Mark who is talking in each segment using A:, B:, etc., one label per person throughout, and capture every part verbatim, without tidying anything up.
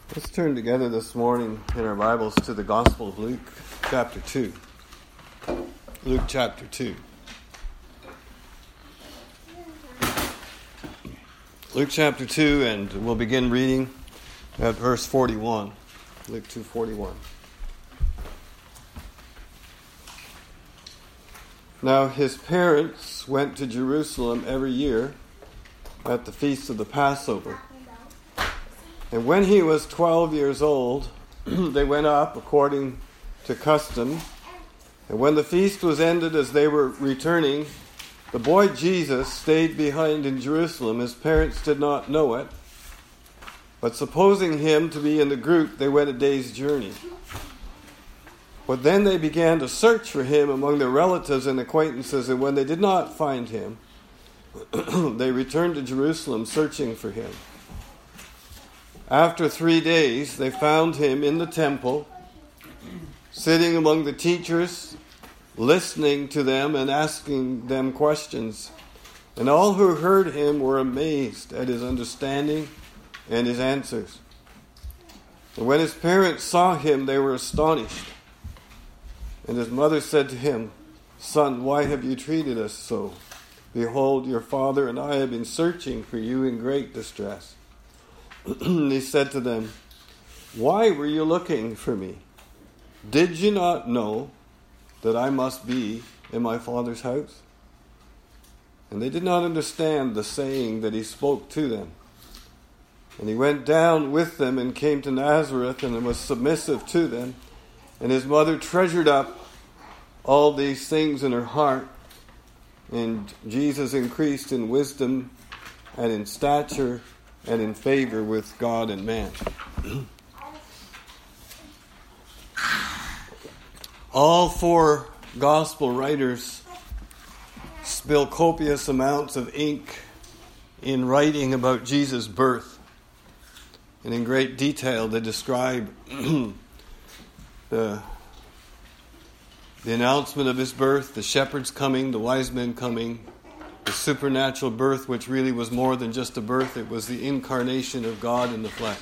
A: Let's turn together this morning in our Bibles to the Gospel of Luke, chapter two. Luke chapter two. Luke chapter two, and we'll begin reading at verse forty-one. Luke two forty-one. Now his parents went to Jerusalem every year at the feast of the Passover. And when he was twelve years old, they went up according to custom. And when the feast was ended, as they were returning, the boy Jesus stayed behind in Jerusalem. His parents did not know it, but supposing him to be in the group, they went a day's journey. But then they began to search for him among their relatives and acquaintances, and when they did not find him, they returned to Jerusalem searching for him. After three days, they found him in the temple, sitting among the teachers, listening to them and asking them questions. And all who heard him were amazed at his understanding and his answers. And when his parents saw him, they were astonished. And his mother said to him, "Son, why have you treated us so? Behold, your father and I have been searching for you in great distress." He said to them, "Why were you looking for me? Did you not know that I must be in my Father's house?" And they did not understand the saying that he spoke to them. And he went down with them and came to Nazareth and was submissive to them. And his mother treasured up all these things in her heart. And Jesus increased in wisdom and in stature and in favor with God and man. All four gospel writers spill copious amounts of ink in writing about Jesus' birth. And in great detail they describe the, the announcement of his birth, the shepherds coming, the wise men coming, the supernatural birth, which really was more than just a birth. It was the incarnation of God in the flesh.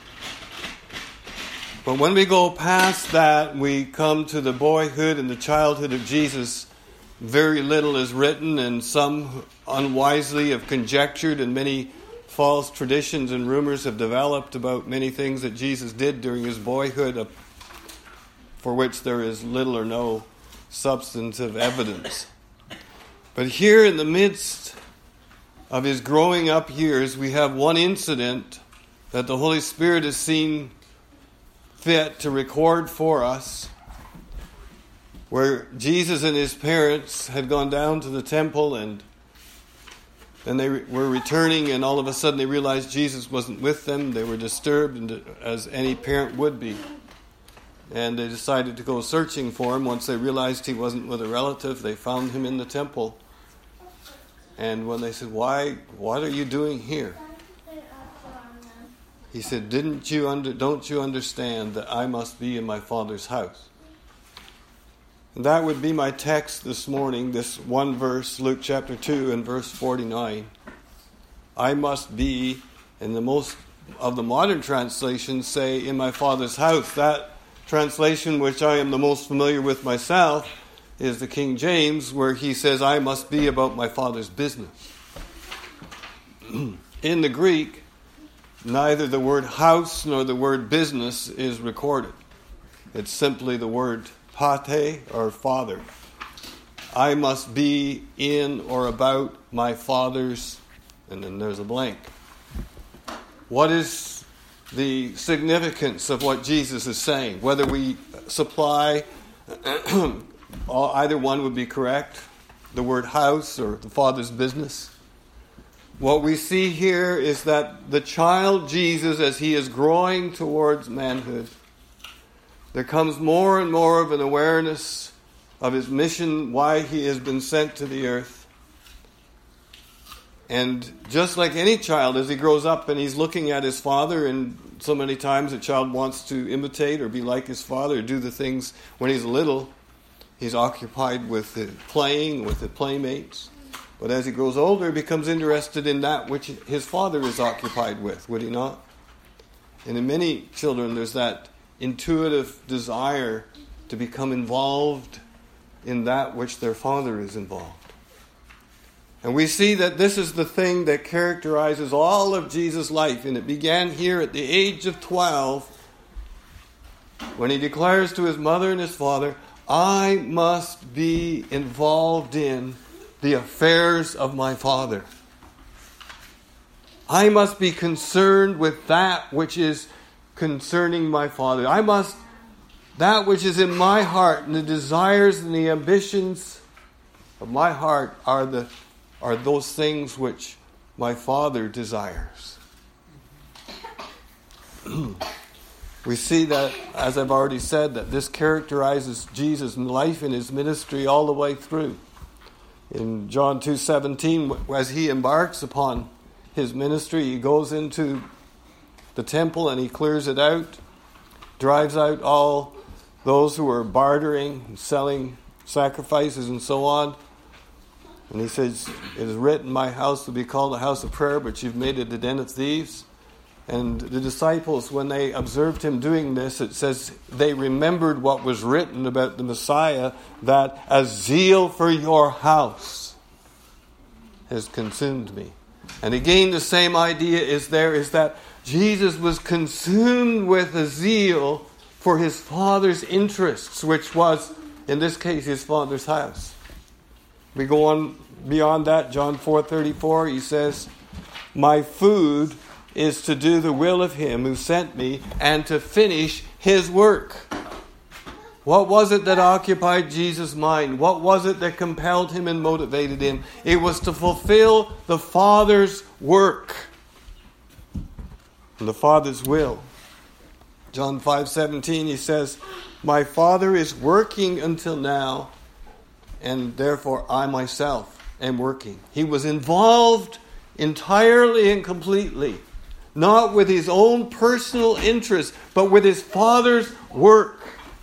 A: But when we go past that, we come to the boyhood and the childhood of Jesus. Very little is written, and some unwisely have conjectured, and many false traditions and rumors have developed about many things that Jesus did during his boyhood, for which there is little or no substantive evidence. But here in the midst of his growing up years, we have one incident that the Holy Spirit has seen fit to record for us, where Jesus and his parents had gone down to the temple, and then they were returning, and all of a sudden they realized Jesus wasn't with them. They were disturbed, and as any parent would be. And they decided to go searching for him. Once they realized he wasn't with a relative, they found him in the temple. And when they said, "Why? What are you doing here?" He said, "Didn't you under? Don't you understand that I must be in my Father's house?" And that would be my text this morning. This one verse, Luke chapter two and verse forty-nine. I must be, and the most of the modern translations say, "in my Father's house." That translation, which I am the most familiar with myself, is the King James, where he says, "I must be about my Father's business." In the Greek, neither the word house nor the word business is recorded. It's simply the word pate, or father. I must be in or about my Father's, and then there's a blank. What is the significance of what Jesus is saying? Whether we supply either one would be correct, the word house or the Father's business. What we see here is that the child Jesus, as he is growing towards manhood, there comes more and more of an awareness of his mission, why he has been sent to the earth. And just like any child, as he grows up and he's looking at his father, and so many times a child wants to imitate or be like his father, or do the things when he's little. He's occupied with the playing, with the playmates. But as he grows older, he becomes interested in that which his father is occupied with, would he not? And in many children, there's that intuitive desire to become involved in that which their father is involved. And we see that this is the thing that characterizes all of Jesus' life. And it began here at the age of twelve, when he declares to his mother and his father, I must be involved in the affairs of my Father. I must be concerned with that which is concerning my Father. I must, that which is in my heart, and the desires and the ambitions of my heart are the are those things which my Father desires. We see that, as I've already said, that this characterizes Jesus' life and his ministry all the way through. In John two seventeen, as he embarks upon his ministry, he goes into the temple and he clears it out, drives out all those who are bartering and selling sacrifices and so on. And he says, it is written, my house will be called a house of prayer, but you've made it a den of thieves. And the disciples, when they observed him doing this, it says they remembered what was written about the Messiah, that a zeal for your house has consumed me. And again, the same idea is there, is that Jesus was consumed with a zeal for his Father's interests, which was, in this case, his Father's house. We go on beyond that, John four thirty-four, he says, my food is to do the will of him who sent me and to finish his work. What was it that occupied Jesus' mind? What was it that compelled him and motivated him? It was to fulfill the Father's work and the Father's will. John five seventeen, he says, my Father is working until now, and therefore I myself am working. He was involved entirely and completely, not with his own personal interest, but with his Father's work.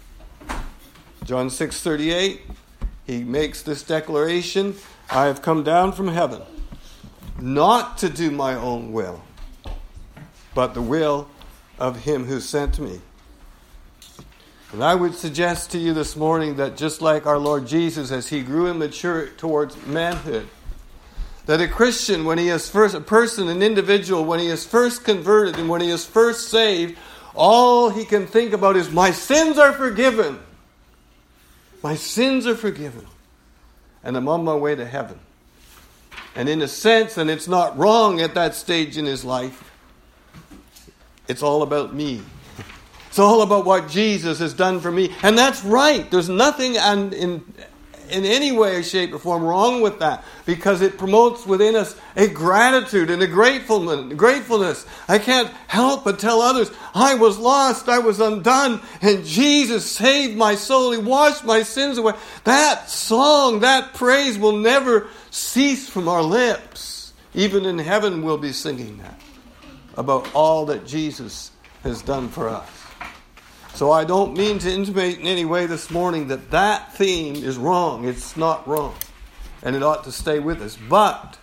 A: John six thirty-eight, he makes this declaration, I have come down from heaven, not to do my own will, but the will of him who sent me. And I would suggest to you this morning that just like our Lord Jesus, as he grew and matured towards manhood, that a Christian, when he is first, a person, an individual, when he is first converted and when he is first saved, all he can think about is, my sins are forgiven. My sins are forgiven. And I'm on my way to heaven. And in a sense, and it's not wrong at that stage in his life, it's all about me. It's all about what Jesus has done for me. And that's right. There's nothing in, in, in any way, shape, or form wrong with that. Because it promotes within us a gratitude and a gratefulness. I can't help but tell others, I was lost, I was undone, and Jesus saved my soul. He washed my sins away. That song, that praise will never cease from our lips. Even in heaven we'll be singing that, about all that Jesus has done for us. So I don't mean to intimate in any way this morning that that theme is wrong. It's not wrong. And it ought to stay with us. But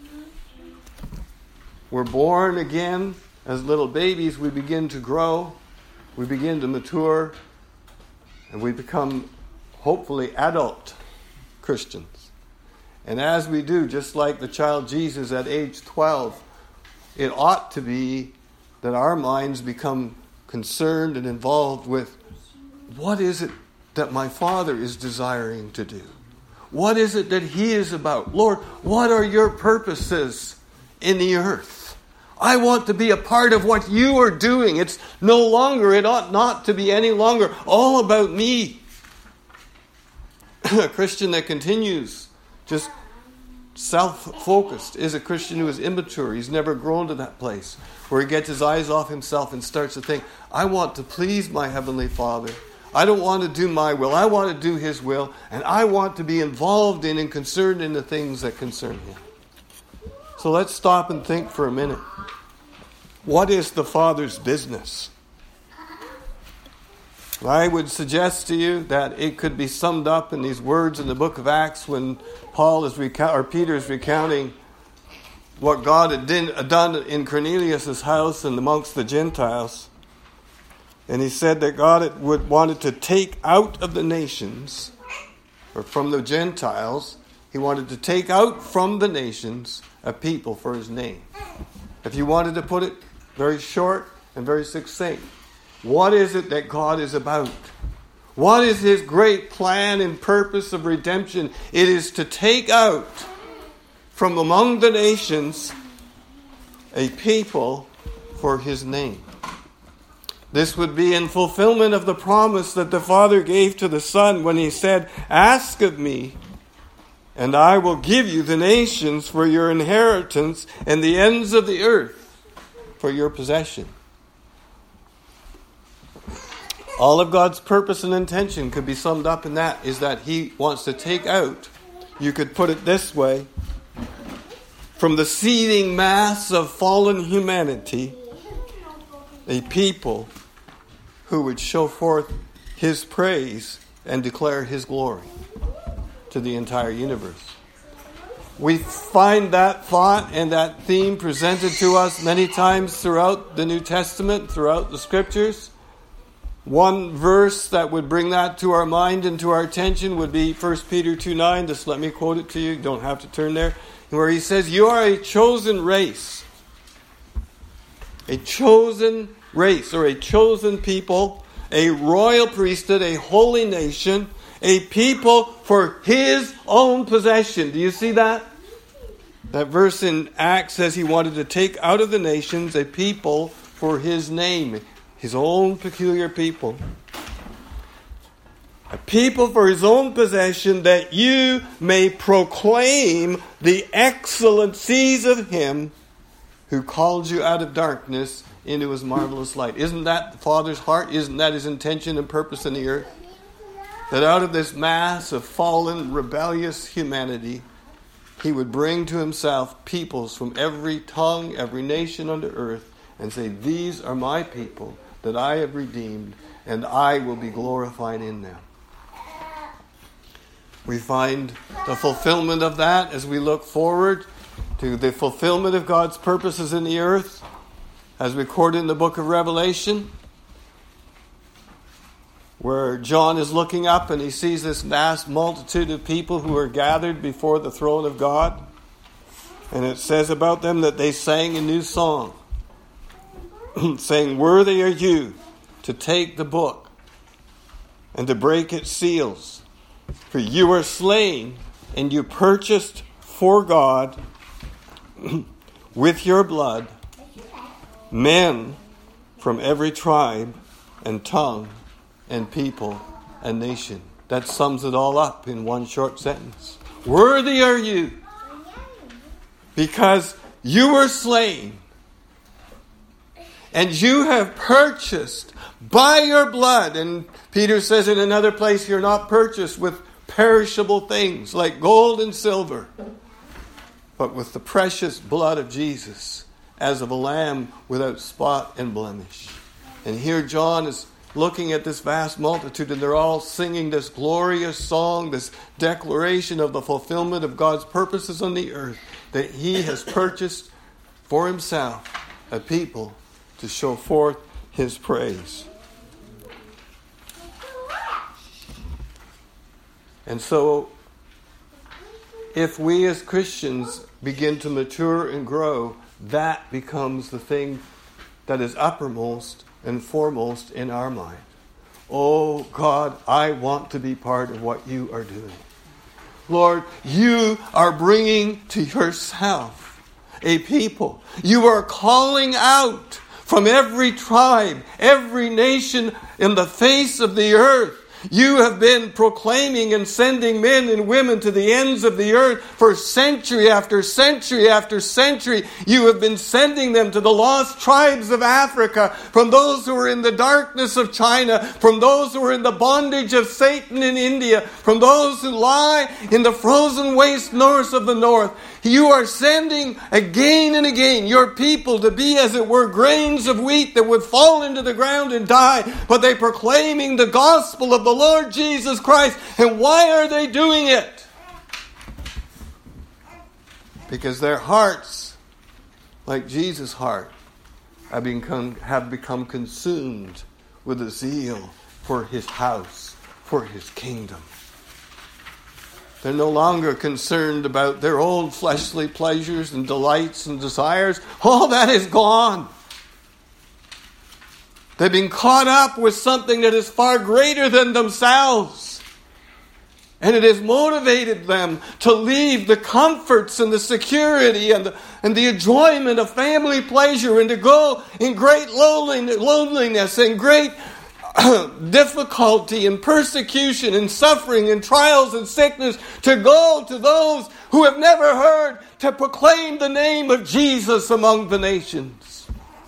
A: we're born again as little babies. We begin to grow. We begin to mature. And we become, hopefully, adult Christians. And as we do, just like the child Jesus at age twelve, it ought to be that our minds become concerned and involved with, what is it that my Father is desiring to do? What is it that he is about? Lord, what are your purposes in the earth? I want to be a part of what you are doing. It's no longer, it ought not to be any longer all about me. A Christian that continues just self-focused is a Christian who is immature. He's never grown to that place where he gets his eyes off himself and starts to think, I want to please my Heavenly Father. I don't want to do my will. I want to do his will. And I want to be involved in and concerned in the things that concern him. So let's stop and think for a minute. What is the Father's business? I would suggest to you that it could be summed up in these words in the book of Acts when Paul is recount, or Peter is recounting what God had done in Cornelius' house and amongst the Gentiles. And he said that God would wanted to take out of the nations, or from the Gentiles, he wanted to take out from the nations a people for his name. If you wanted to put it very short and very succinct, what is it that God is about? What is his great plan and purpose of redemption? It is to take out from among the nations a people for his name. This would be in fulfillment of the promise that the Father gave to the Son when he said, "Ask of me, and I will give you the nations for your inheritance and the ends of the earth for your possession." All of God's purpose and intention could be summed up in that, is that he wants to take out, you could put it this way, from the seething mass of fallen humanity, a people who would show forth his praise and declare his glory to the entire universe. We find that thought and that theme presented to us many times throughout the New Testament, throughout the Scriptures. One verse that would bring that to our mind and to our attention would be First Peter two nine. Just let me quote it to you. You don't have to turn there. Where he says, "You are a chosen race." A chosen race, or a chosen people, a royal priesthood, a holy nation, a people for his own possession. Do you see that? That verse in Acts says he wanted to take out of the nations a people for his name, his own peculiar people. A people for his own possession, that you may proclaim the excellencies of him who called you out of darkness into his marvelous light. Isn't that the Father's heart? Isn't that his intention and purpose in the earth? That out of this mass of fallen, rebellious humanity, he would bring to himself peoples from every tongue, every nation under earth, and say, "These are my people that I have redeemed, and I will be glorified in them." We find the fulfillment of that as we look forward to the fulfillment of God's purposes in the earth, as recorded in the book of Revelation, where John is looking up and he sees this vast multitude of people who are gathered before the throne of God. And it says about them that they sang a new song, saying, "Worthy are you to take the book and to break its seals. For you were slain, and you purchased for God with your blood men from every tribe and tongue and people and nation." That sums it all up in one short sentence. Worthy are you, because you were slain, and you have purchased by your blood. And Peter says in another place, you're not purchased with perishable things like gold and silver, but with the precious blood of Jesus, as of a lamb without spot and blemish. And here John is looking at this vast multitude, and they're all singing this glorious song, this declaration of the fulfillment of God's purposes on the earth, that he has purchased for himself a people to show forth his praise. And so, if we as Christians begin to mature and grow, that becomes the thing that is uppermost and foremost in our mind. Oh God, I want to be part of what you are doing. Lord, you are bringing to yourself a people. You are calling out from every tribe, every nation in the face of the earth. You have been proclaiming and sending men and women to the ends of the earth for century after century after century. You have been sending them to the lost tribes of Africa, from those who are in the darkness of China, from those who are in the bondage of Satan in India, from those who lie in the frozen waste north of the north. You are sending again and again your people to be, as it were, grains of wheat that would fall into the ground and die, but they're proclaiming the gospel of the Lord Jesus Christ. And why are they doing it? Because their hearts like Jesus' heart, have become, have become consumed with a zeal for his house, for his kingdom. They're no longer concerned about their own fleshly pleasures and delights and desires. All that is gone. They've been caught up with something that is far greater than themselves. And it has motivated them to leave the comforts and the security and the, and the enjoyment of family pleasure and to go in great loneliness and great difficulty and persecution and suffering and trials and sickness, to go to those who have never heard, to proclaim the name of Jesus among the nations.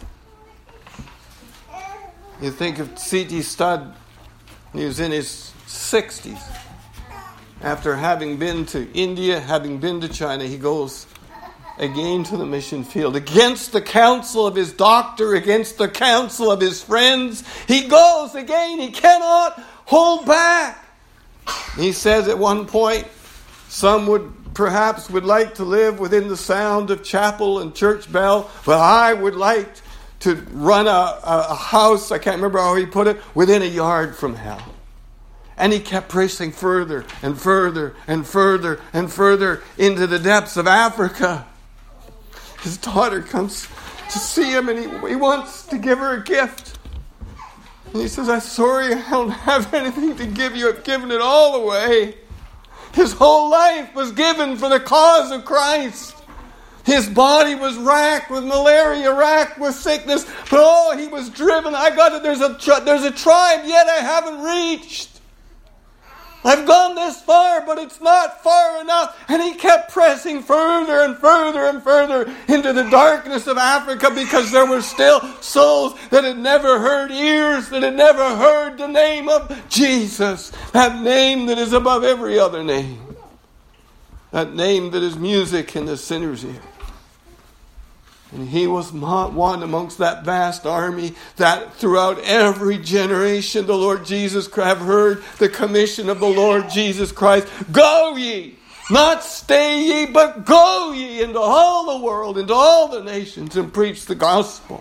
A: You think of C T Studd, he was in his sixties. After having been to India, having been to China, he goes again to the mission field. Against the counsel of his doctor, against the counsel of his friends, he goes again. He cannot hold back. He says at one point, some would perhaps would like to live within the sound of chapel and church bell, but I would like to run a, a, a house, I can't remember how he put it, within a yard from hell. And he kept pressing further and further and further and further into the depths of Africa. His daughter comes to see him and he, he wants to give her a gift. And he says, I'm sorry, I don't have anything to give you. I've given it all away. His whole life was given for the cause of Christ. His body was racked with malaria, racked with sickness. But oh, he was driven. I got it. There's a, there's a tribe yet I haven't reached. I've gone this far, but it's not far enough. And he kept pressing further and further and further into the darkness of Africa because there were still souls that had never heard, ears that had never heard the name of Jesus. That name that is above every other name. That name that is music in the sinner's ear. And he was one amongst that vast army that throughout every generation the Lord Jesus Christ have heard the commission of the Lord Jesus Christ. Go ye, not stay ye, but go ye into all the world, into all the nations and preach the gospel.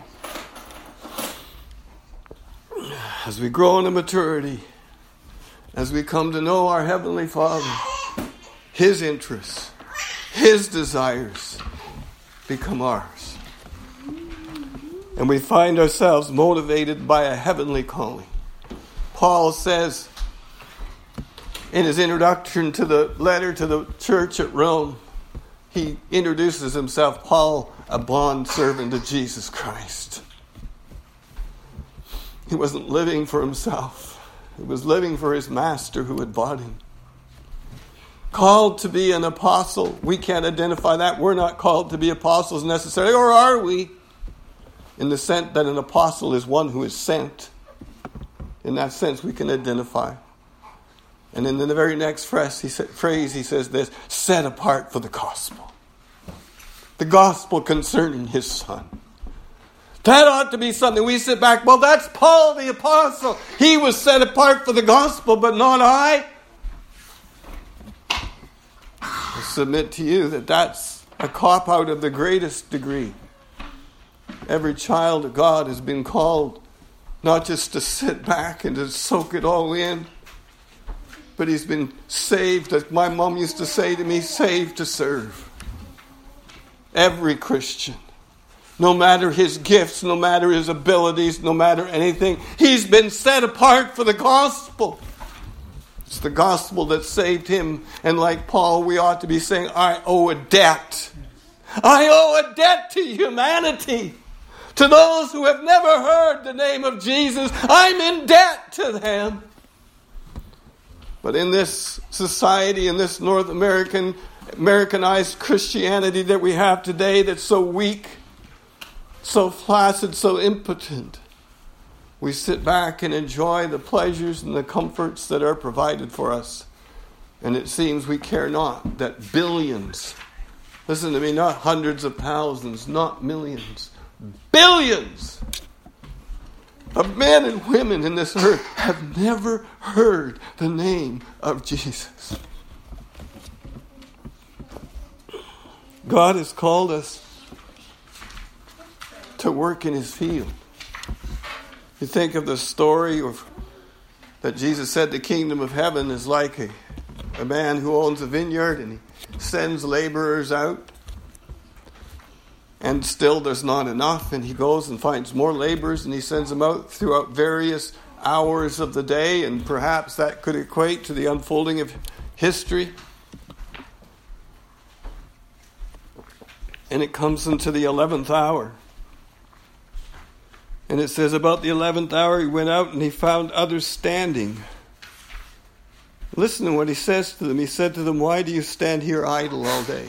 A: As we grow into maturity, as we come to know our Heavenly Father, His interests, His desires become ours. And we find ourselves motivated by a heavenly calling. Paul says in his introduction to the letter to the church at Rome, he introduces himself, Paul, a bondservant of Jesus Christ. He wasn't living for himself. He was living for his master who had bought him. Called to be an apostle. We can't identify that. We're not called to be apostles necessarily, or are we? In the sense that an apostle is one who is sent. In that sense, we can identify. And in the very next phrase, he, said, phrase, he says this, set apart for the gospel. The gospel concerning his Son. That ought to be something we sit back, well, that's Paul the apostle. He was set apart for the gospel, but not I. I submit to you that that's a cop-out of the greatest degree. Every child of God has been called not just to sit back and to soak it all in, but he's been saved, as my mom used to say to me, saved to serve. Every Christian, no matter his gifts, no matter his abilities, no matter anything, he's been set apart for the gospel. It's the gospel that saved him. And like Paul, we ought to be saying, I owe a debt. I owe a debt to humanity. To those who have never heard the name of Jesus, I'm in debt to them. But in this society, in this North American, Americanized Christianity that we have today that's so weak, so flaccid, so impotent, we sit back and enjoy the pleasures and the comforts that are provided for us. And it seems we care not that billions, listen to me, not hundreds of thousands, not millions, billions of men and women in this earth have never heard the name of Jesus. God has called us to work in his field. You think of the story of that Jesus said the kingdom of heaven is like a, a man who owns a vineyard and he sends laborers out. And still there's not enough, and he goes and finds more laborers and he sends them out throughout various hours of the day, and perhaps that could equate to the unfolding of history. And it comes into the eleventh hour. And it says about the eleventh hour he went out and he found others standing. Listen to what he says to them. He said to them, "Why do you stand here idle all day?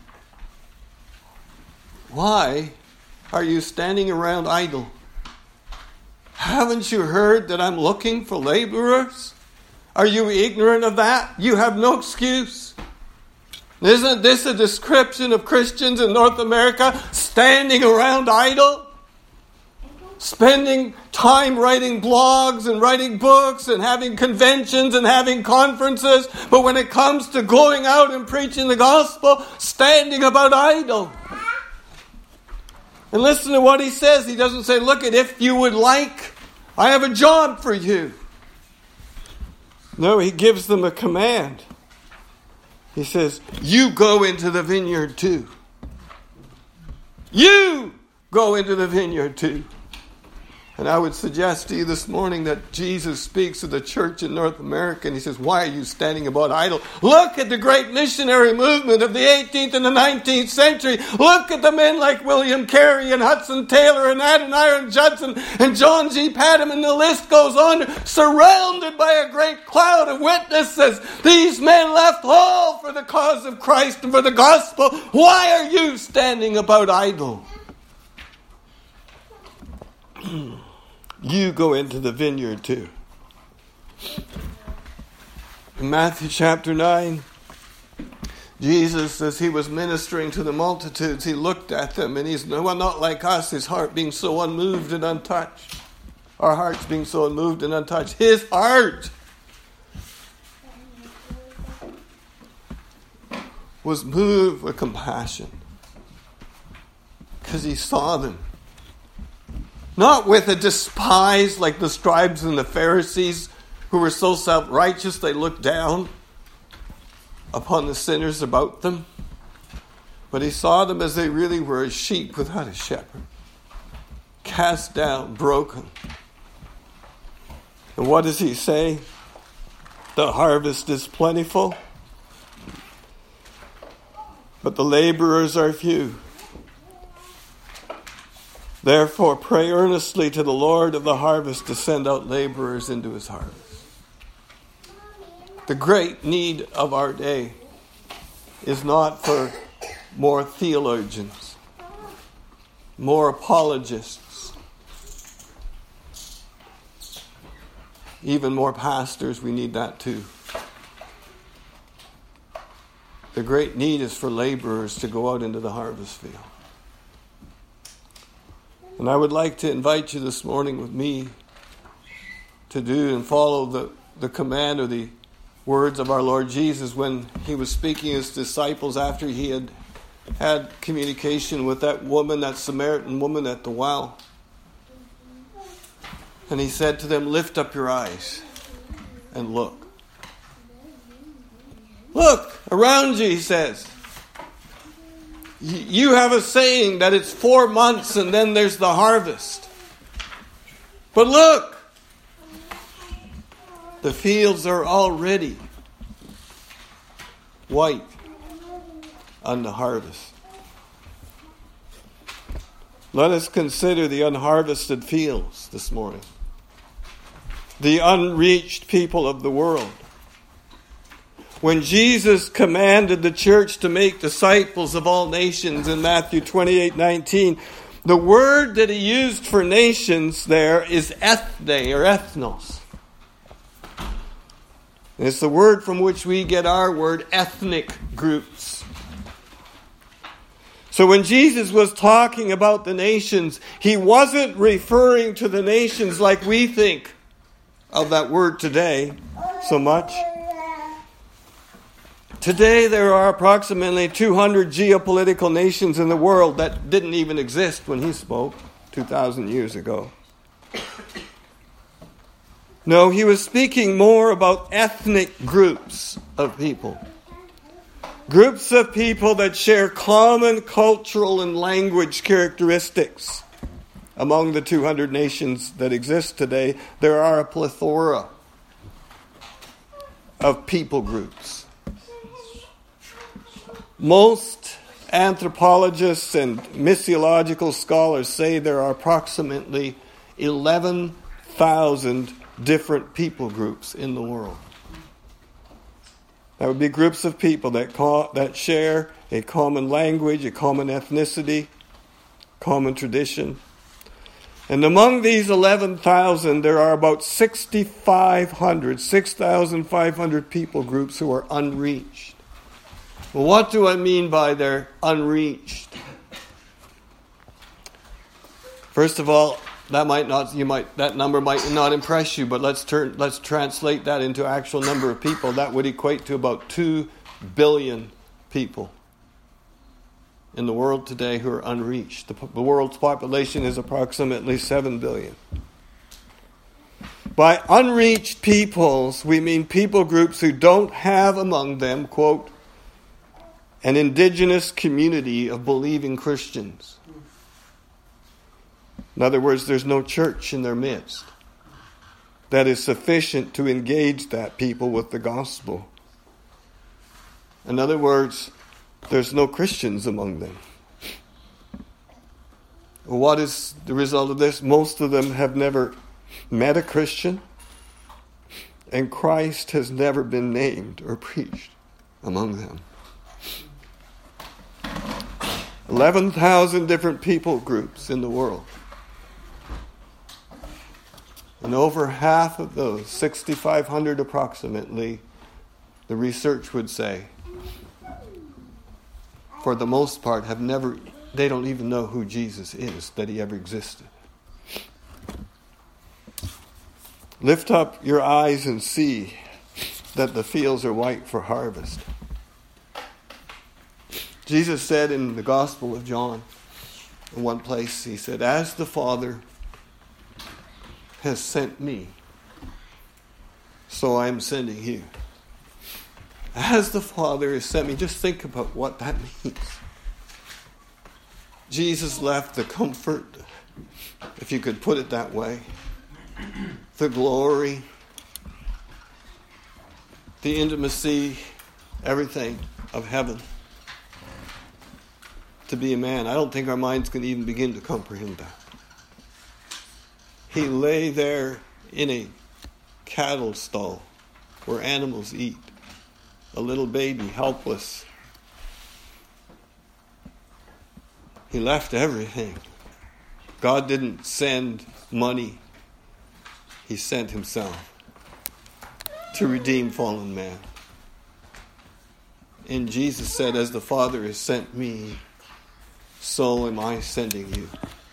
A: Why are you standing around idle? Haven't you heard that I'm looking for laborers? Are you ignorant of that? You have no excuse." Isn't this a description of Christians in North America standing around idle? Spending time writing blogs and writing books and having conventions and having conferences. But when it comes to going out and preaching the gospel, standing about idle. And listen to what he says. He doesn't say, "Look, at if you would like, I have a job for you." No, he gives them a command. He says, "You go into the vineyard too. You go into the vineyard too." And I would suggest to you this morning that Jesus speaks to the church in North America and he says, "Why are you standing about idle? Look at the great missionary movement of the eighteenth and the nineteenth century. Look at the men like William Carey and Hudson Taylor and Adoniram Judson and John G. Patton, and the list goes on, surrounded by a great cloud of witnesses. These men left all for the cause of Christ and for the gospel. Why are you standing about idle? You go into the vineyard too." In Matthew chapter nine, Jesus, as he was ministering to the multitudes, he looked at them, and he's well, not like us, his heart being so unmoved and untouched. Our hearts being so unmoved and untouched. His heart was moved with compassion because he saw them. Not with a despise like the scribes and the Pharisees who were so self-righteous they looked down upon the sinners about them. But he saw them as they really were, as sheep without a shepherd. Cast down, broken. And what does he say? The harvest is plentiful, but the laborers are few. Therefore, pray earnestly to the Lord of the harvest to send out laborers into his harvest. The great need of our day is not for more theologians, more apologists, even more pastors. We need that too. The great need is for laborers to go out into the harvest field. And I would like to invite you this morning with me to do and follow the, the command or the words of our Lord Jesus when he was speaking to his disciples after he had had communication with that woman, that Samaritan woman at the well. And he said to them, "Lift up your eyes and look." Look around you, he says. You have a saying that it's four months and then there's the harvest. But look, the fields are already white on the harvest. Let us consider the unharvested fields this morning. The unreached people of the world. When Jesus commanded the church to make disciples of all nations in Matthew twenty-eight nineteen, the word that he used for nations there is ethne or ethnos. And it's the word from which we get our word ethnic groups. So when Jesus was talking about the nations, he wasn't referring to the nations like we think of that word today so much. Today there are approximately two hundred geopolitical nations in the world that didn't even exist when he spoke. two thousand years ago. No, he was speaking more about ethnic groups of people. Groups of people that share common cultural and language characteristics. Among the two hundred nations that exist today, there are a plethora of people groups. Most anthropologists and missiological scholars say there are approximately eleven thousand different people groups in the world. That would be groups of people that call, that share a common language, a common ethnicity, common tradition. And among these eleven thousand, there are about six thousand five hundred, six thousand five hundred people groups who are unreached. Well, what do I mean by they're unreached? First of all, that might not you might that number might not impress you, but let's turn let's translate that into actual number of people. That would equate to about two billion people in the world today who are unreached. The, the world's population is approximately seven billion. By unreached peoples, we mean people groups who don't have among them, quote, an indigenous community of believing Christians. In other words, there's no church in their midst that is sufficient to engage that people with the gospel. In other words, there's no Christians among them. What is the result of this? Most of them have never met a Christian, and Christ has never been named or preached among them. eleven thousand different people groups in the world. And over half of those, six thousand five hundred approximately, the research would say, for the most part, have never, they don't even know who Jesus is, that he ever existed. Lift up your eyes and see that the fields are white for harvest. Jesus said in the Gospel of John, in one place, he said, as the Father has sent me, so I am sending you. As the Father has sent me, just think about what that means. Jesus left the comfort, if you could put it that way, the glory, the intimacy, everything of heaven to be a man. I don't think our minds can even begin to comprehend that. He lay there in a cattle stall where animals eat. A little baby, helpless. He left everything. God didn't send money. He sent himself to redeem fallen man. And Jesus said, as the Father has sent me, so am I sending you.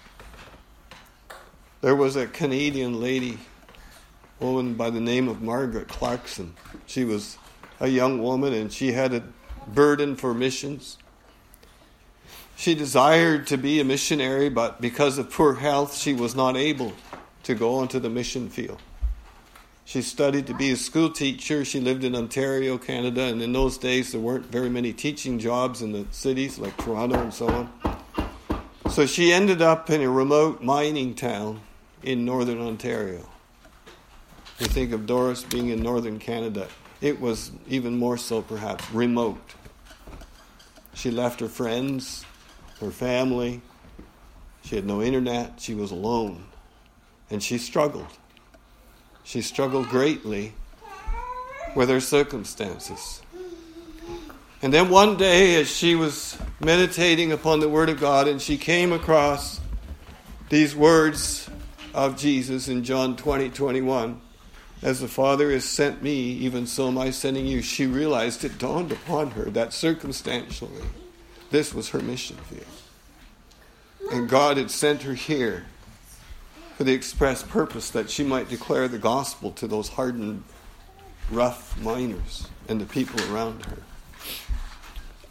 A: There was a Canadian lady, woman by the name of Margaret Clarkson. She was a young woman and she had a burden for missions. She desired to be a missionary, but because of poor health, she was not able to go onto the mission field. She studied to be a school teacher. She lived in Ontario, Canada, and in those days there weren't very many teaching jobs in the cities like Toronto and so on. So she ended up in a remote mining town in northern Ontario. You think of Doris being in northern Canada. It was even more so, perhaps, remote. She left her friends, her family. She had no internet. She was alone. And she struggled. She struggled greatly with her circumstances. And then one day, as she was meditating upon the Word of God, and she came across these words of Jesus in John twenty, twenty-one, as the Father has sent me, even so am I sending you. She realized, it dawned upon her that circumstantially, this was her mission field. And God had sent her here for the express purpose that she might declare the gospel to those hardened, rough miners and the people around her.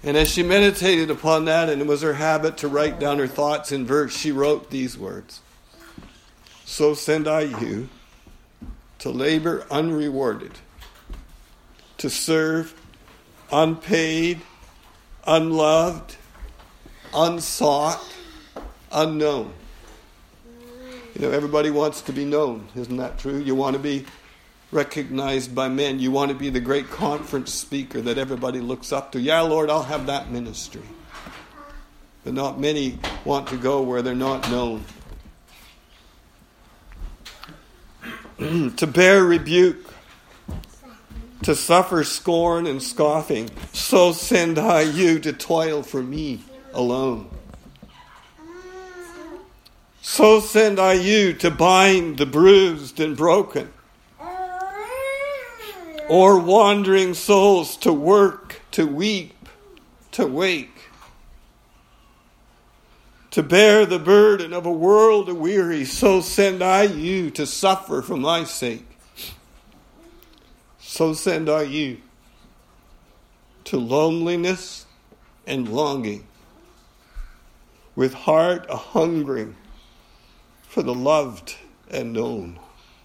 A: And as she meditated upon that, and it was her habit to write down her thoughts in verse, she wrote these words. So send I you to labor unrewarded, to serve unpaid, unloved, unsought, unknown. You know, everybody wants to be known. Isn't that true? You want to be recognized by men. You want to be the great conference speaker that everybody looks up to. Yeah, Lord, I'll have that ministry. But not many want to go where they're not known. To bear rebuke, to suffer scorn and scoffing, so send I you to toil for me alone. So send I you to bind the bruised and broken, or wandering souls to work, to weep, to wake, to bear the burden of a world aweary. So send I you to suffer for my sake. So send I you to loneliness and longing, with heart a hungering for the loved and known.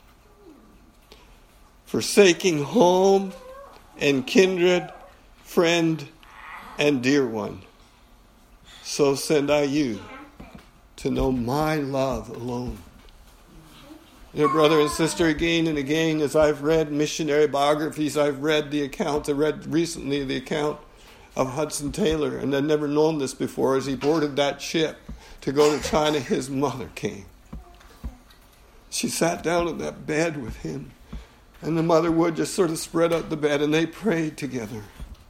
A: Forsaking home and kindred, friend and dear one, so send I you to know my love alone. Dear brother and sister, again and again, as I've read missionary biographies, I've read the account, I read recently the account of Hudson Taylor, and I'd never known this before. As he boarded that ship to go to China, his mother came. She sat down on that bed with him, and the mother would just sort of spread out the bed, and they prayed together.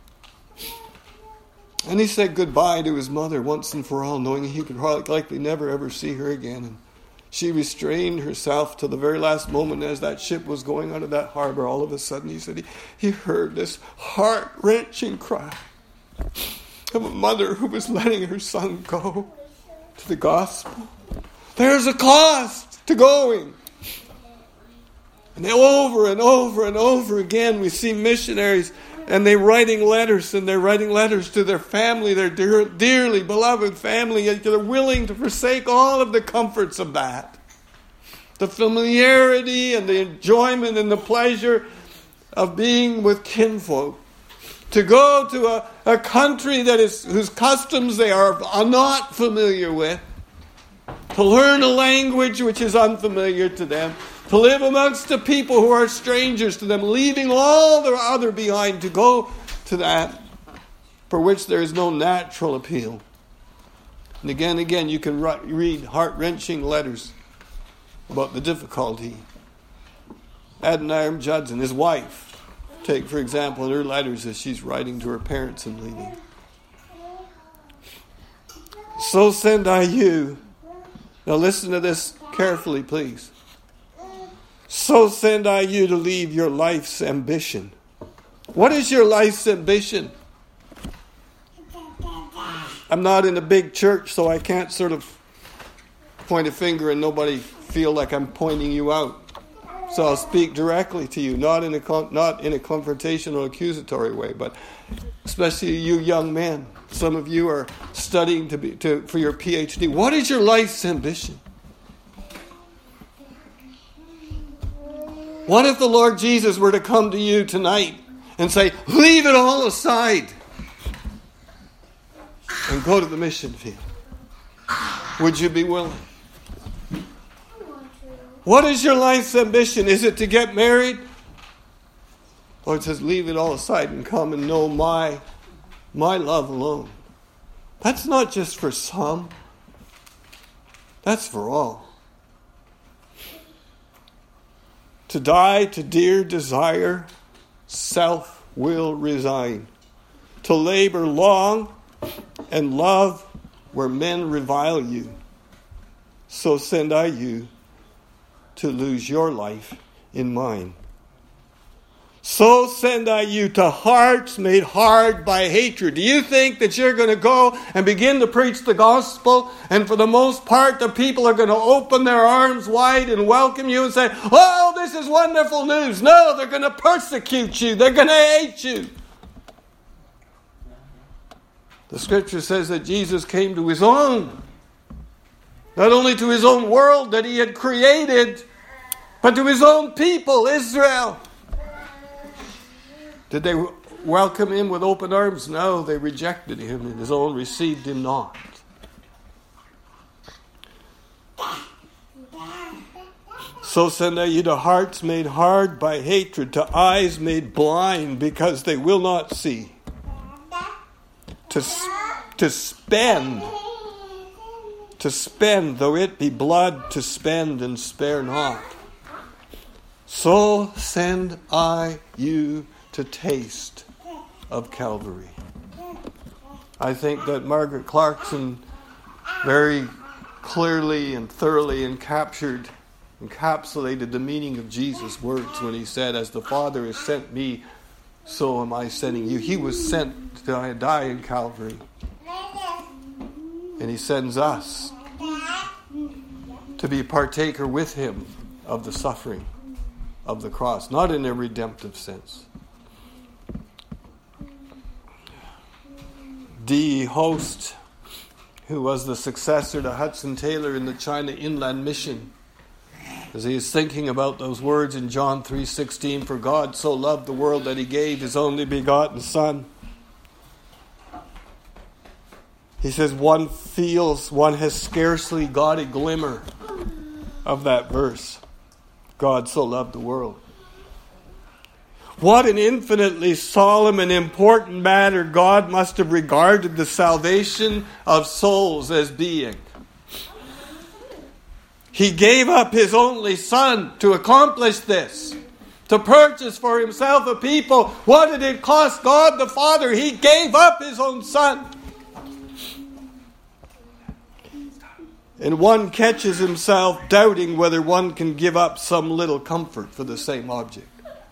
A: And he said goodbye to his mother once and for all, knowing he could likely never ever see her again. And she restrained herself till the very last moment as that ship was going out of that harbor. All of a sudden, he said he, he heard this heart-wrenching cry of a mother who was letting her son go to the gospel. There's a cost to going. And over and over and over again, we see missionaries, and they're writing letters, and they're writing letters to their family, their dear, dearly beloved family, and they're willing to forsake all of the comforts of that. The familiarity and the enjoyment and the pleasure of being with kinfolk. To go to a, a country that is whose customs they are, are not familiar with. To learn a language which is unfamiliar to them. To live amongst the people who are strangers to them, leaving all their other behind to go to that for which there is no natural appeal. And again and again you can read heart-wrenching letters about the difficulty. Adoniram Judson, his wife, take for example in her letters as she's writing to her parents and leaving. So send I you. Now listen to this carefully, please. So send I you to leave your life's ambition. What is your life's ambition? I'm not in a big church, so I can't sort of point a finger and nobody feel like I'm pointing you out. So I'll speak directly to you, not in a not in a confrontational, accusatory way, but especially you young men. Some of you are studying to be to for your P H D. What is your life's ambition? What if the Lord Jesus were to come to you tonight and say, leave it all aside and go to the mission field? Would you be willing? What is your life's ambition? Is it to get married? The Lord says, leave it all aside and come and know my, my love alone. That's not just for some. That's for all. To die to dear desire, self will resign. To labor long and love where men revile you. So send I you to lose your life in mine. So send I you to hearts made hard by hatred. Do you think that you're going to go and begin to preach the gospel, and for the most part the people are going to open their arms wide and welcome you and say, oh, this is wonderful news? No, they're going to persecute you. They're going to hate you. The scripture says that Jesus came to his own. Not only to his own world that he had created, but to his own people, Israel. Did they welcome him with open arms? No, they rejected him, and his own received him not. So send I you to hearts made hard by hatred, to eyes made blind because they will not see. To, to spend, to spend, though it be blood, to spend and spare not. So send I you to taste of Calvary. I think that Margaret Clarkson very clearly and thoroughly encaptured, encapsulated the meaning of Jesus' words when he said, as the Father has sent me, so am I sending you. He was sent to die in Calvary. And he sends us to be partaker with him of the suffering of the cross, not in a redemptive sense. D. Host, who was the successor to Hudson Taylor in the China Inland Mission, as he is thinking about those words in John three sixteen, for God so loved the world that he gave his only begotten Son. He says one feels, one has scarcely got a glimmer of that verse. God so loved the world. What an infinitely solemn and important matter God must have regarded the salvation of souls as being. He gave up his only Son to accomplish this, to purchase for himself a people. What did it cost God the Father? He gave up his own Son. And one catches himself doubting whether one can give up some little comfort for the same object.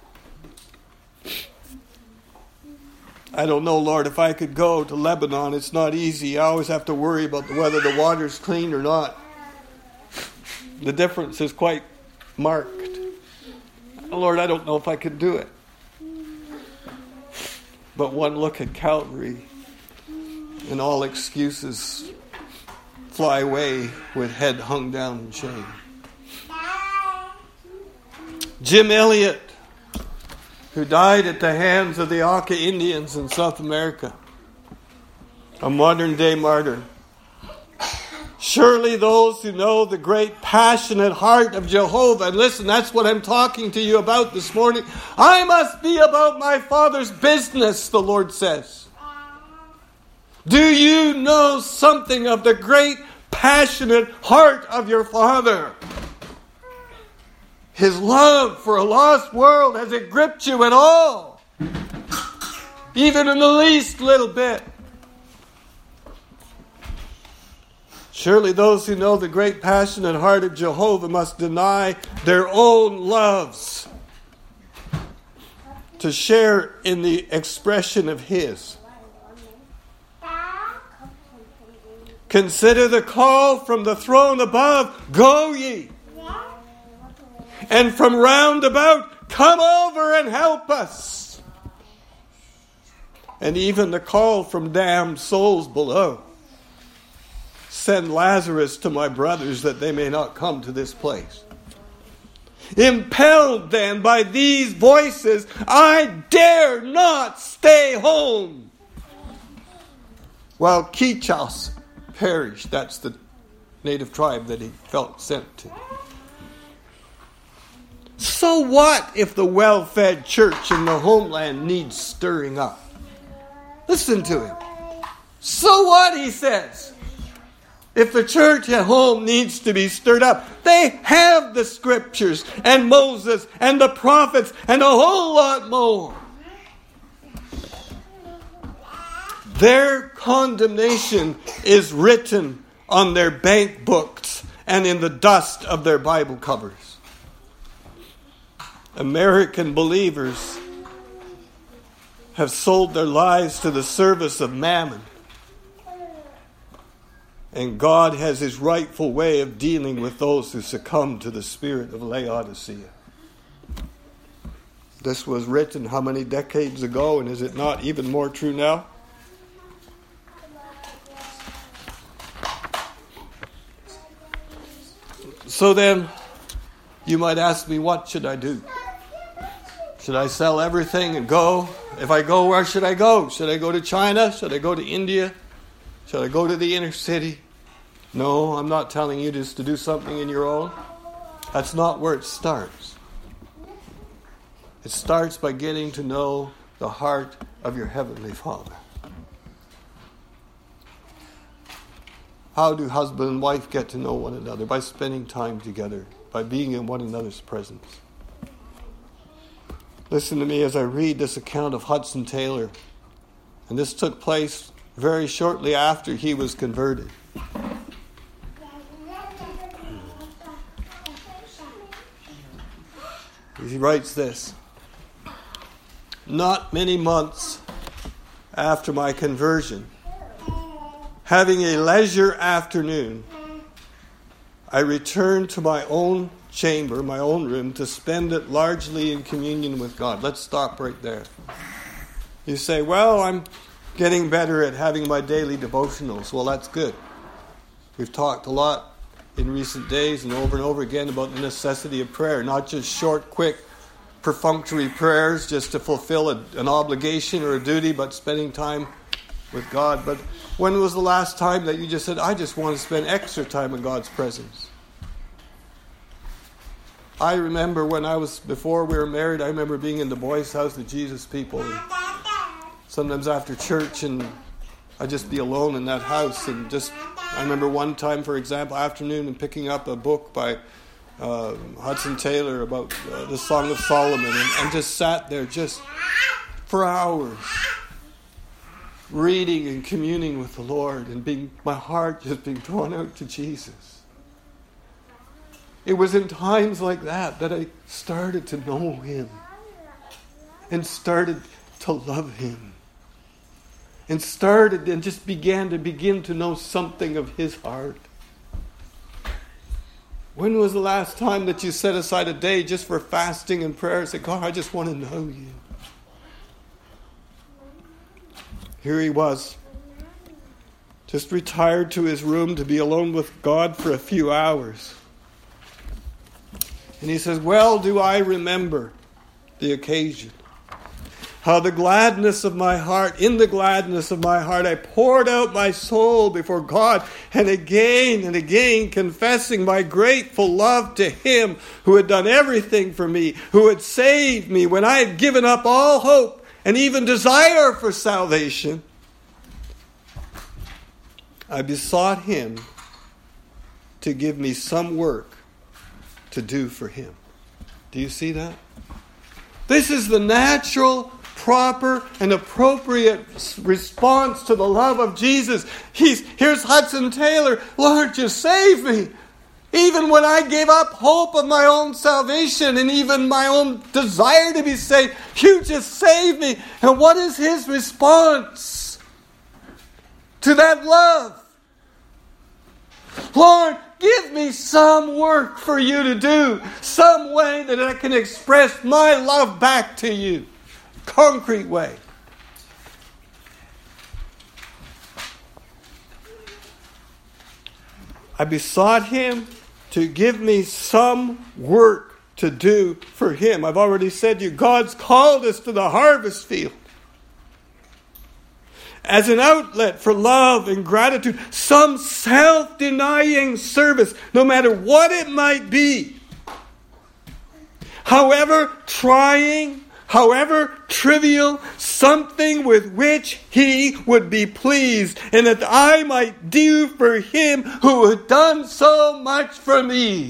A: I don't know, Lord, if I could go to Lebanon. It's not easy. I always have to worry about whether the water's clean or not. The difference is quite marked. Lord, I don't know if I could do it. But one look at Calvary and all excuses fly away with head hung down in shame. Jim Elliot, who died at the hands of the Auca Indians in South America, a modern day martyr. Surely those who know the great passionate heart of Jehovah, and listen, that's what I'm talking to you about this morning. I must be about my Father's business, the Lord says. Do you know something of the great passionate heart of your Father? His love for a lost world, has it gripped you at all? Even in the least little bit? Surely those who know the great passionate heart of Jehovah must deny their own loves to share in the expression of His. Consider the call from the throne above, go ye. And from round about, come over and help us. And even the call from damned souls below, send Lazarus to my brothers that they may not come to this place. Impelled then by these voices, I dare not stay home. While Kichos perished, that's the native tribe that he felt sent to. So what if the well-fed church in the homeland needs stirring up? Listen to him. So what, he says. If the church at home needs to be stirred up, they have the scriptures and Moses and the prophets and a whole lot more. Their condemnation is written on their bank books and in the dust of their Bible covers. American believers have sold their lives to the service of mammon. And God has His rightful way of dealing with those who succumb to the spirit of Laodicea. This was written how many decades ago, and is it not even more true now? So then, you might ask me, what should I do? Should I sell everything and go? If I go, where should I go? Should I go to China? Should I go to India? Should I go to the inner city? No, I'm not telling you just to do something in your own. That's not where it starts. It starts by getting to know the heart of your Heavenly Father. How do husband and wife get to know one another? By spending time together, by being in one another's presence. Listen to me as I read this account of Hudson Taylor. And this took place very shortly after he was converted. He writes this: not many months after my conversion, having a leisure afternoon, I returned to my own chamber, my own room, to spend it largely in communion with God. Let's stop right there. You say, well, I'm getting better at having my daily devotionals. Well, that's good. We've talked a lot in recent days and over and over again about the necessity of prayer, not just short, quick, perfunctory prayers just to fulfill a, an obligation or a duty, but spending time with God. But when was the last time that you just said, I just want to spend extra time in God's presence? I remember when I was, before we were married, I remember being in the boys' house, the Jesus people, and sometimes after church, and I'd just be alone in that house, and just, I remember one time, for example, afternoon, and picking up a book by uh, Hudson Taylor about uh, the Song of Solomon, and, and just sat there just for hours, reading and communing with the Lord, and being, my heart just being drawn out to Jesus. It was in times like that that I started to know Him and started to love Him and started and just began to begin to know something of His heart. When was the last time that you set aside a day just for fasting and prayer and said, God, I just want to know You? Here he was, just retired to his room to be alone with God for a few hours. And he says, well, do I remember the occasion? How the gladness of my heart, in the gladness of my heart, I poured out my soul before God, and again and again confessing my grateful love to Him who had done everything for me, who had saved me when I had given up all hope and even desire for salvation. I besought Him to give me some work to do for Him. Do you see that? This is the natural, proper, and appropriate response to the love of Jesus. He's, here's Hudson Taylor. Lord, just save me. Even when I gave up hope of my own salvation and even my own desire to be saved, You just saved me. And what is his response to that love? Lord, give me some work for You to do. Some way that I can express my love back to You. Concrete way. I besought Him to give me some work to do for Him. I've already said to you, God's called us to the harvest field as an outlet for love and gratitude, some self-denying service, no matter what it might be. However trying, however trivial, something with which He would be pleased, and that I might do for Him who had done so much for me.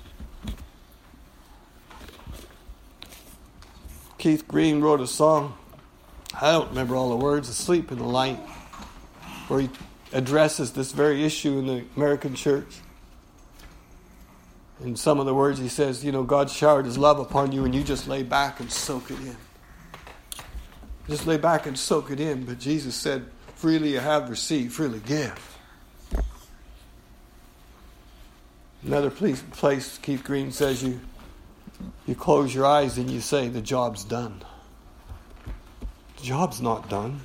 A: Keith Green wrote a song, I don't remember all the words, Asleep in the Light, where he addresses this very issue in the American church. In some of the words he says, you know, God showered His love upon you and you just lay back and soak it in. Just lay back and soak it in. But Jesus said, freely you have received, freely give. Another place, place Keith Green says, you, you close your eyes and you say, the job's done. The job's not done.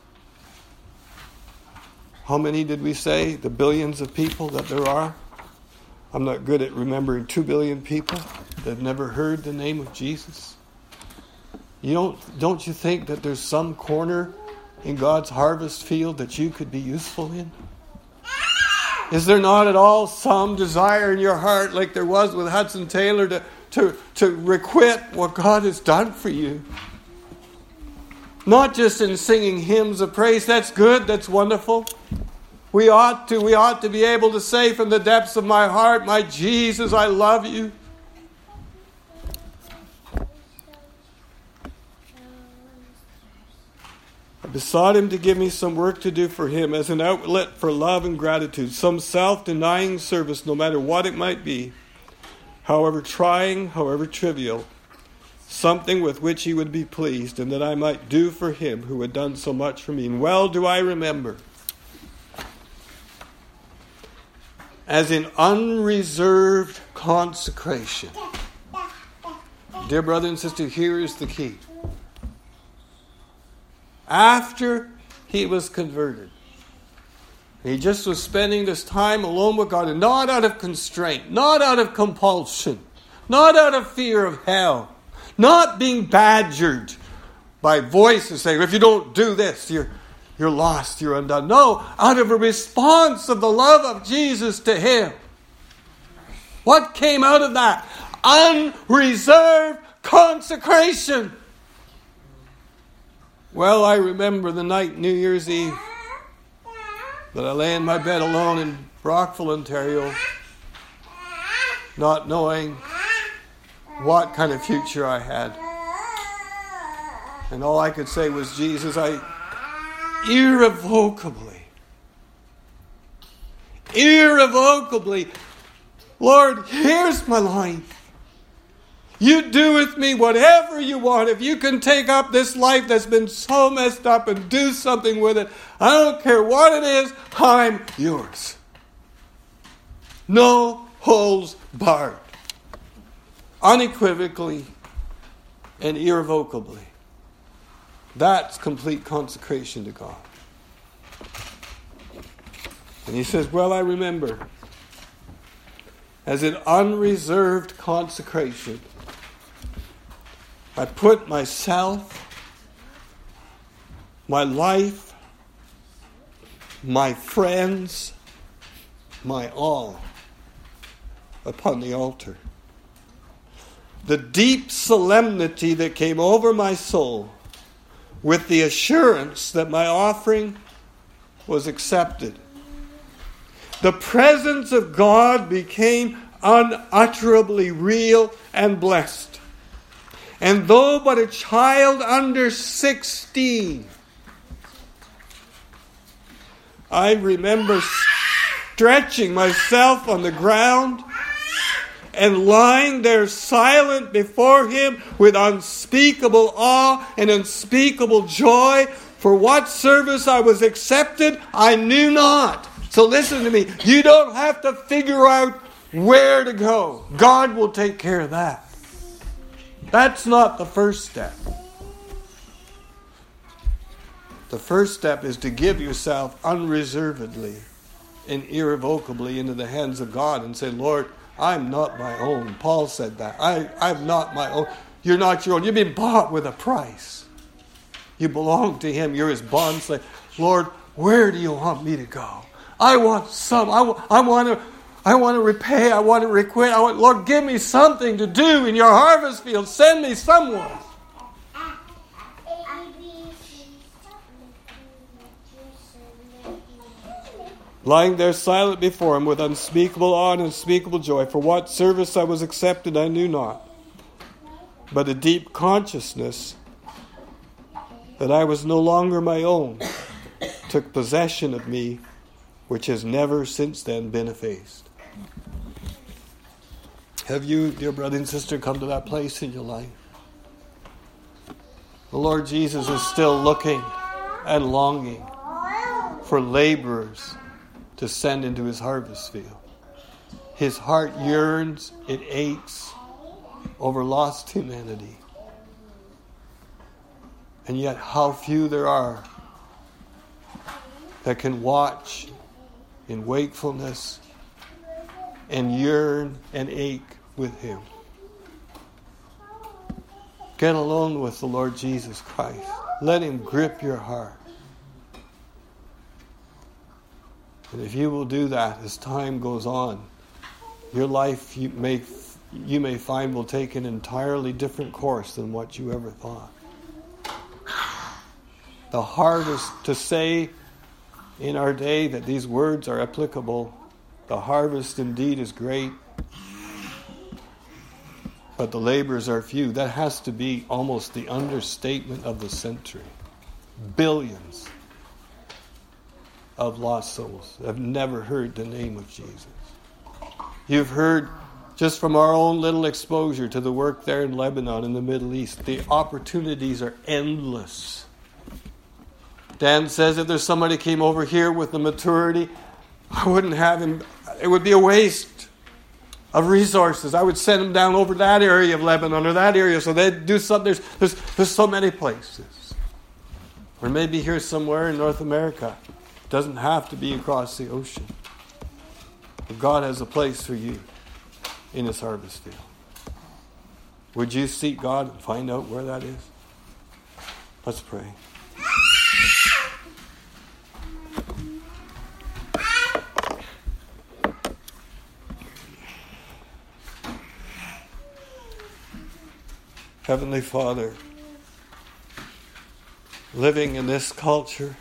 A: How many did we say? The billions of people that there are? I'm not good at remembering two billion people that have never heard the name of Jesus. You don't, don't you think that there's some corner in God's harvest field that you could be useful in? Is there not at all some desire in your heart, like there was with Hudson Taylor, to, to, to requite what God has done for you? Not just in singing hymns of praise. That's good. That's wonderful. We ought to, we ought to be able to say from the depths of my heart, my Jesus, I love you. I besought him to give me some work to do for him as an outlet for love and gratitude, some self-denying service, no matter what it might be, however trying, however trivial, something with which he would be pleased, and that I might do for him who had done so much for me. And well do I remember, as in unreserved consecration. Dear brother and sister, here is the key. After he was converted, he just was spending this time alone with God, and not out of constraint, not out of compulsion, not out of fear of hell, not being badgered by voices saying, if you don't do this, you're, you're lost, you're undone. No, out of a response of the love of Jesus to him. What came out of that? Unreserved consecration. Well, I remember the night, New Year's Eve, that I lay in my bed alone in Brockville, Ontario, not knowing what kind of future I had. And all I could say was, Jesus, I irrevocably, irrevocably, Lord, here's my life. You do with me whatever you want. If you can take up this life that's been so messed up and do something with it, I don't care what it is, I'm yours. No holds barred. Unequivocally and irrevocably. That's complete consecration to God. And he says, well, I remember, as an unreserved consecration, I put myself, my life, my friends, my all upon the altar. The deep solemnity that came over my soul with the assurance that my offering was accepted. The presence of God became unutterably real and blessed. And though but a child under sixteen, I remember stretching myself on the ground and lying there silent before him with unspeakable awe and unspeakable joy. For what service I was accepted, I knew not. So listen to me. You don't have to figure out where to go. God will take care of that. That's not the first step. The first step is to give yourself unreservedly and irrevocably into the hands of God and say, Lord, I'm not my own. Paul said that. I, I'm not my own. You're not your own. You've been bought with a price. You belong to him. You're his bondslave. Lord, where do you want me to go? I want some. I, w- I want to I want to repay. I want to requite. I want, Lord, give me something to do in your harvest field. Send me someone. Lying there silent before him with unspeakable awe and unspeakable joy, for what service I was accepted I knew not, but a deep consciousness that I was no longer my own took possession of me, which has never since then been effaced. Have you, dear brother and sister, come to that place in your life? The Lord Jesus is still looking and longing for laborers to send into his harvest field. His heart yearns, it aches over lost humanity. And yet how few there are that can watch in wakefulness and yearn and ache with Him. Get alone with the Lord Jesus Christ. Let Him grip your heart. And if you will do that as time goes on, your life you may you may find will take an entirely different course than what you ever thought. The hardest to say in our day that these words are applicable, the harvest indeed is great, but the laborers are few. That has to be almost the understatement of the century. Billions of lost souls have never heard the name of Jesus. You've heard, just from our own little exposure to the work there in Lebanon, in the Middle East, the opportunities are endless. Dan says if there's somebody came over here with the maturity, I wouldn't have him. It would be a waste of resources. I would send him down over that area of Lebanon or that area so they'd do something. There's, there's, there's so many places. Or maybe here somewhere in North America. It doesn't have to be across the ocean. But God has a place for you in His harvest field. Would you seek God and find out where that is? Let's pray. Heavenly Father, living in this culture,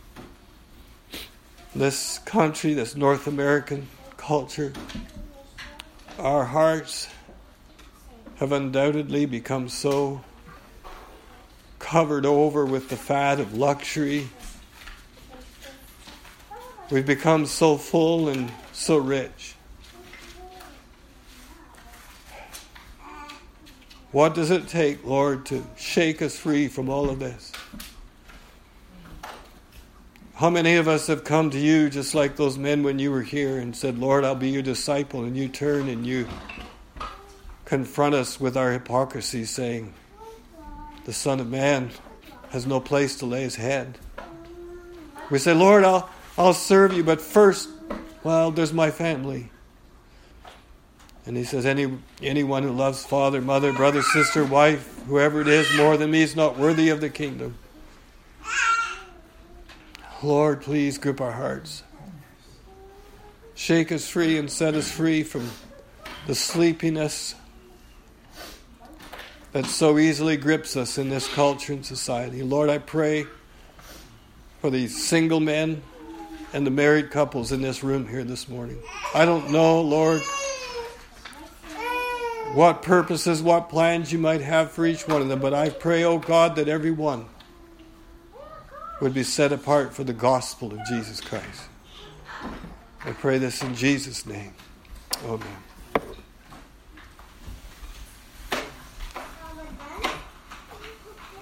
A: this country, this North American culture, our hearts have undoubtedly become so covered over with the fat of luxury. We've become so full and so rich. What does it take, Lord, to shake us free from all of this? How many of us have come to you just like those men when you were here and said, Lord, I'll be your disciple, and you turn and you confront us with our hypocrisy, saying, the Son of Man has no place to lay his head. We say, Lord, I'll, I'll serve you, but first, well, there's my family. And he says, Any anyone who loves father, mother, brother, sister, wife, whoever it is, more than me is not worthy of the kingdom. Lord, please grip our hearts. Shake us free and set us free from the sleepiness that so easily grips us in this culture and society. Lord, I pray for these single men and the married couples in this room here this morning. I don't know, Lord, what purposes, what plans you might have for each one of them, but I pray, oh God, that every one would be set apart for the gospel of Jesus Christ. I pray this in Jesus' name. Amen.